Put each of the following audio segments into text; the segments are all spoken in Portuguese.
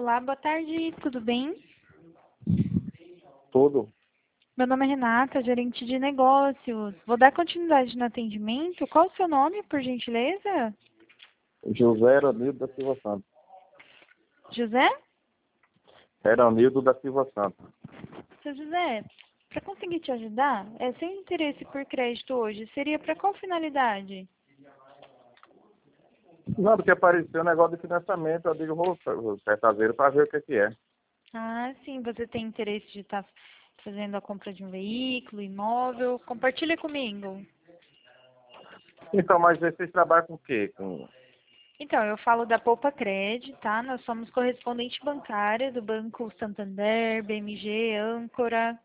Olá, boa tarde, tudo bem? Tudo. Meu nome é Renata, gerente de negócios. Vou dar continuidade no atendimento. Qual o seu nome, por gentileza? José Eronildo da Silva Santos. José? Eronildo da Silva Santos. Seu José, para conseguir te ajudar, seu interesse por crédito hoje seria para qual finalidade? Não, porque apareceu um negócio de financiamento, eu digo, vou fazer para ver o que é. Ah, sim, você tem interesse de estar fazendo a compra de um veículo, imóvel. Compartilha comigo. Então, mas vocês trabalham com o quê? Então, eu falo da Poupa Cred, tá? Nós somos correspondente bancária do Banco Santander, BMG, Âncora.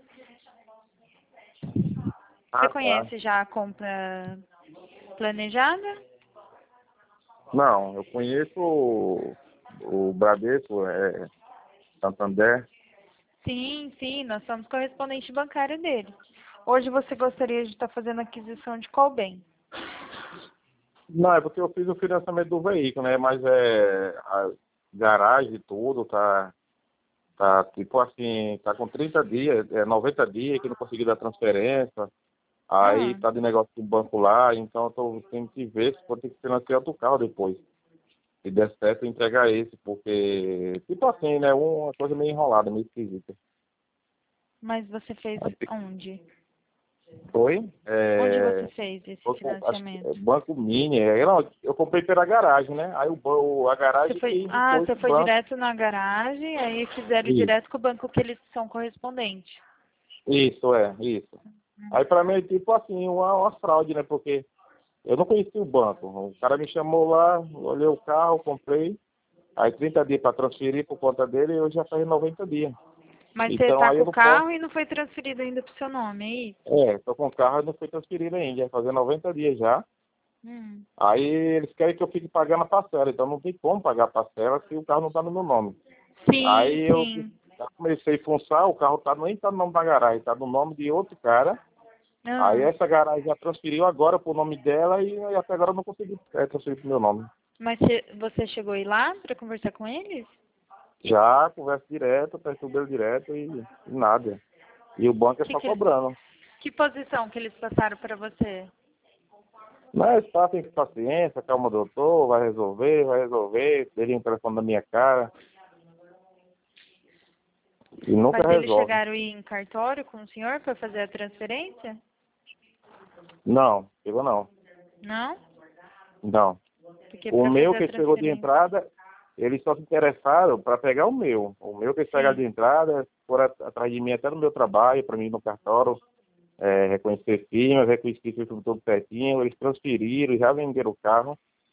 Você Ah, tá. conhece já a compra planejada? Não, eu conheço o Bradesco, Santander. Sim, sim, nós somos correspondente bancária dele. Hoje você gostaria de estar fazendo aquisição de qual bem? Não, é porque eu fiz o financiamento do veículo, né? Mas a garagem e tudo tá tipo assim, tá com 30 dias, 90 dias que não consegui dar transferência. Aí Ah, tá de negócio com o banco lá, então eu tô tendo que ver se vou ter que financiar outro carro depois. Se der certo, eu entregar esse, porque, tipo assim, né? Uma coisa meio enrolada, meio esquisita. mas você fez Aí, onde? foi? Onde você fez esse Acho que é financiamento? Banco Mini. Eu comprei pela garagem, né? Aí a garagem que Você depois o foi banco. direto na garagem, aí fizeram Isso, direto com o banco que eles são correspondentes. isso. Aí pra mim é tipo assim, uma fraude, né? Porque eu não conhecia o banco. O cara me chamou lá, olhei o carro, comprei. Aí 30 dias para transferir por conta dele, eu já faz 90 dias. Mas você Então tá aí com eu o não posso. carro e não foi transferido ainda pro seu nome, é isso? Tô com o carro e não foi transferido ainda, vai fazer 90 dias já. Hum. Aí eles querem que eu fique pagando a parcela, então não tem como pagar a parcela se o carro não está no meu nome. Sim, Aí eu sim. já comecei a funçar, o carro nem tá no nome da garagem, tá no nome de outro cara. Aí Ah, essa garagem já transferiu agora pro nome dela e até agora eu não consegui transferir pro meu nome. mas você chegou a ir lá para conversar com eles? Já converso direto, perturbo direto e nada. E o banco é só cobrando. Que posição que eles passaram para você? Mas tá, tem paciência, calma, doutor, vai resolver, ele um telefone na minha cara e nunca Mas eles resolve. chegaram a ir em cartório com o senhor para fazer a transferência? Não, chegou não. Não? Não. Porque O para meu fazer a que chegou de transferência. entrada, eles só se interessaram para pegar o meu. O meu que eles pegaram Sim. de entrada, foram atrás de mim até no meu trabalho, para mim no cartório, reconhecer firma, reconhecer tudo certinho, eles transferiram, já venderam o carro.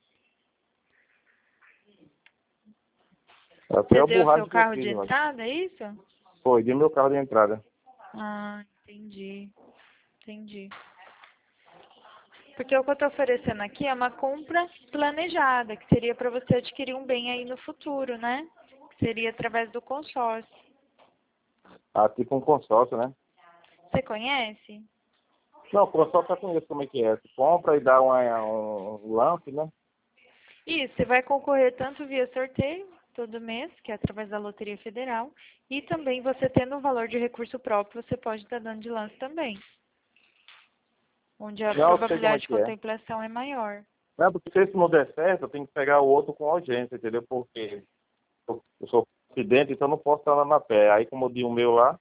Até Você o deu o seu borracho que eu carro de fiz, mas entrada, é isso? foi, de meu carro de entrada. Ah, entendi. Entendi. Porque o que eu estou oferecendo aqui é uma compra planejada, que seria para você adquirir um bem aí no futuro, né? Que seria através do consórcio. Ah, tipo um consórcio, né? Você conhece? Não, o consórcio eu conheço como é que é. Você compra e dá um lance, né? Isso, você vai concorrer tanto via sorteio, todo mês, que é através da Loteria Federal, e também você tendo um valor de recurso próprio, você pode estar dando de lance também, onde a Não, eu sei como é probabilidade de que é. contemplação é maior. Não, porque se isso não der certo, eu tenho que pegar o outro com urgência, entendeu? Porque eu sou acidente, então eu não posso estar lá na pé. Aí, como eu di o meu lá,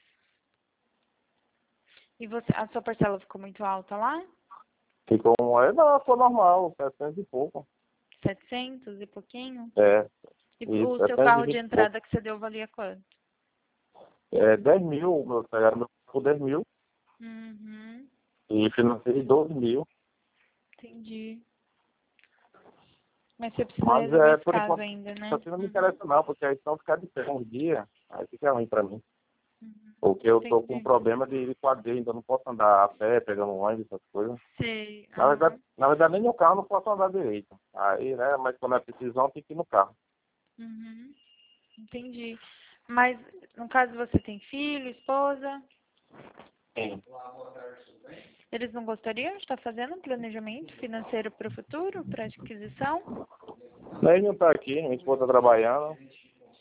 E você, a sua parcela ficou muito alta lá? ficou não, ficou normal, 700 e pouco. 700 e pouquinho? É, E isso, o seu carro de 720 e pouco. entrada que você deu valia quanto? 10 mil, pegaram meu por 10 mil Uhum, e financei 12 mil. entendi. Mas você precisa Mas, resolver esse por caso enquanto, ainda, isso né? assim não me Uhum, interessa não, porque aí se não ficar de pé um dia, aí fica ruim pra mim. uhum, Porque eu tô com um entendi. problema de quadrilha, então eu não posso andar a pé, pegando um ônibus, essas coisas. Sei, Na verdade, aham, na verdade, nem no carro eu não posso andar direito. Aí, né, mas quando é precisão, tem que ir no carro. uhum, entendi. Mas, no caso, você tem filho, esposa? Sim. Eles não gostariam de estar fazendo um planejamento financeiro para o futuro, para aquisição? Ele não tá aqui, minha esposa tá trabalhando.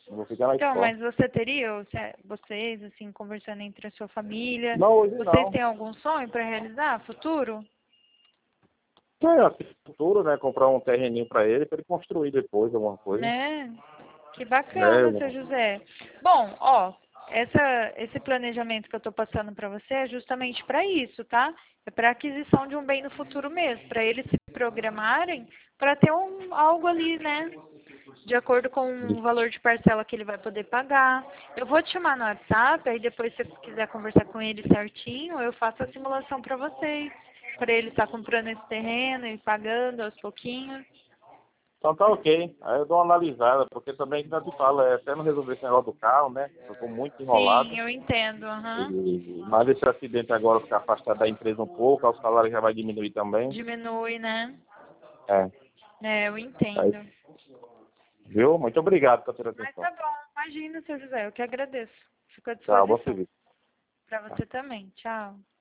Não vou ficar na Então, escola. mas você teria, vocês, assim, conversando entre a sua família, Não, hoje vocês não. têm algum sonho para realizar, futuro? É, assim, no futuro, né? Comprar um terreninho para ele construir depois alguma coisa. Né? Que Né? bacana, seu José. Bom, ó, esse planejamento que eu estou passando para você é justamente para isso, tá? É para aquisição de um bem no futuro mesmo, para eles se programarem para ter algo ali, né? De acordo com o valor de parcela que ele vai poder pagar. Eu vou te chamar no WhatsApp, aí depois se você quiser conversar com ele certinho, eu faço a simulação para vocês. Para ele estar comprando esse terreno e pagando aos pouquinhos. Então tá ok. Aí eu dou uma analisada, porque também, que eu te falo, até não resolver esse negócio do carro, né? Eu tô muito enrolado. Sim, eu entendo. Aham. Mas esse acidente agora ficar afastado da empresa um pouco, aí o salário já vai diminuir também. Diminui, né? É. É, eu Aí, entendo. viu? Muito obrigado por ter Mas atenção. tá bom, imagina, seu José, eu que agradeço. Fico à Tchau, bom disposição. serviço. Para você também. Tchau.